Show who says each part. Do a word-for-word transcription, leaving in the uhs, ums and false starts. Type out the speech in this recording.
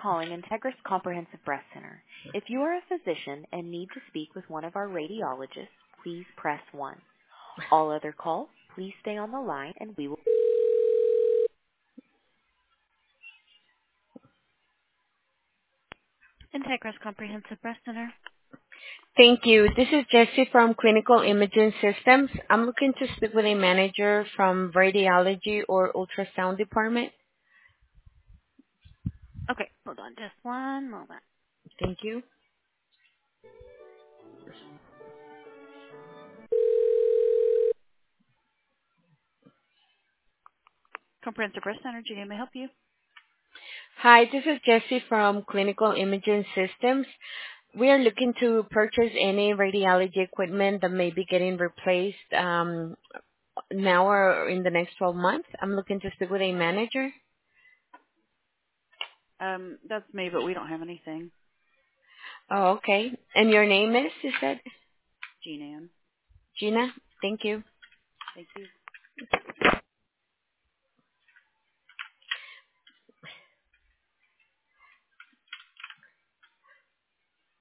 Speaker 1: calling Integris Comprehensive Breast Center. If you are a physician and need to speak with one of our radiologists, please press one. All other calls, please stay on the line and we will. Integris Comprehensive Breast Center.
Speaker 2: Thank you. This is Jessie from Clinical Imaging Systems. I'm looking to speak with a manager from radiology or ultrasound department.
Speaker 1: Okay, hold on just one moment.
Speaker 2: Thank you.
Speaker 1: Comprehensive Breast Center, Judy, may I help you?
Speaker 2: Hi, this is Jessie from Clinical Imaging Systems. We are looking to purchase any radiology equipment that may be getting replaced um, now or in the next twelve months. I'm looking to speak with a manager.
Speaker 1: Um, that's me, but we don't have anything.
Speaker 2: Oh, okay. And your name is, you said?
Speaker 1: Jean Ann.
Speaker 2: Gina? Thank you.
Speaker 1: Thank you.